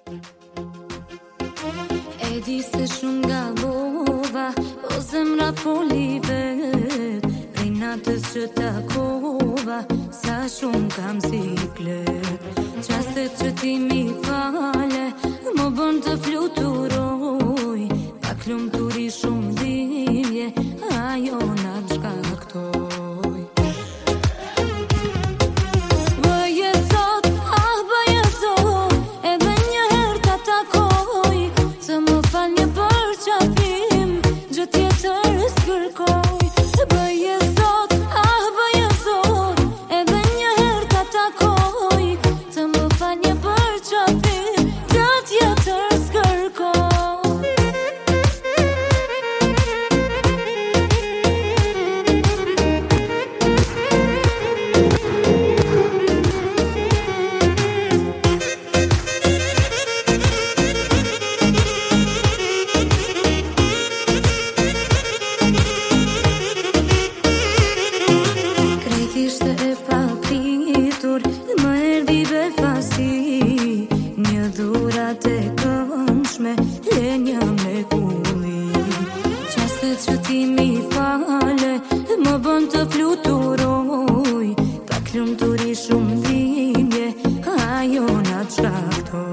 E di se shumë gabova, po zemra polivet, prej natës që takova, sa shumë kam siklet. Qastet që ti mi fale, më bën të fluturoj, pak lumturi shumë dhimje, ajo na shkaktoj. Bëje sot, bëje sot, edhe një herë ta takoj, të më fal një përqafim, gjë tjetër s'kërkoj. Bëje sot, bëje sot, edhe një herë ta takoj, të më fal një përqafim, gjë tjetër s'kërkoj. Ishte e papritur, më erdhi befasi, një dhurat e këndshme, lenja me kulli. Qastet që ti mi fale, më bën të fluturoj, pak lumturi shumë dhimje, ajo na shkaktoj.